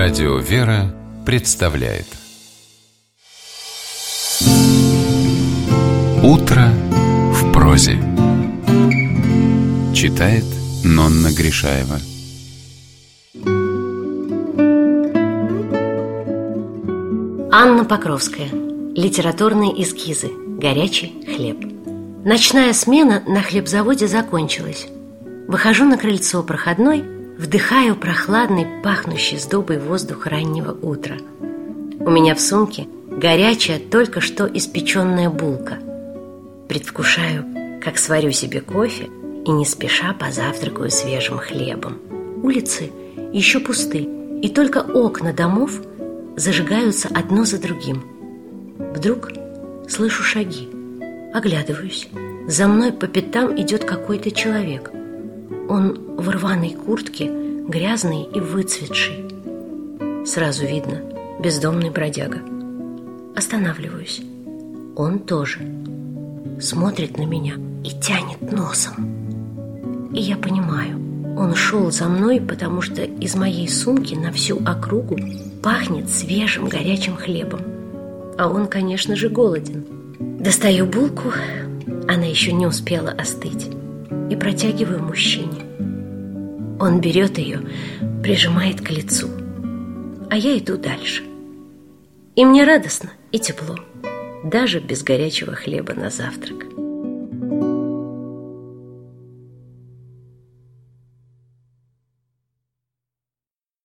Радио «Вера» представляет «Утро в прозе». Читает Нонна Гришаева. Анна Покровская. Литературные эскизы. Горячий хлеб. Ночная смена на хлебзаводе закончилась. Выхожу на крыльцо проходной, вдыхаю прохладный, пахнущий сдобой воздух раннего утра. У меня в сумке горячая, только что испеченная булка. Предвкушаю, как сварю себе кофе и не спеша позавтракаю свежим хлебом. Улицы еще пусты, и только окна домов зажигаются одно за другим. Вдруг слышу шаги. Оглядываюсь. За мной по пятам идет какой-то человек. Он в рваной куртке, грязный и выцветший. Сразу видно, бездомный бродяга. Останавливаюсь. Он тоже. Смотрит на меня и тянет носом. И я понимаю, он шел за мной, потому что из моей сумки на всю округу пахнет свежим горячим хлебом. А он, конечно же, голоден. Достаю булку, она еще не успела остыть, и протягиваю мужчине. Он берет ее, прижимает к лицу, а я иду дальше. И мне радостно и тепло, даже без горячего хлеба на завтрак.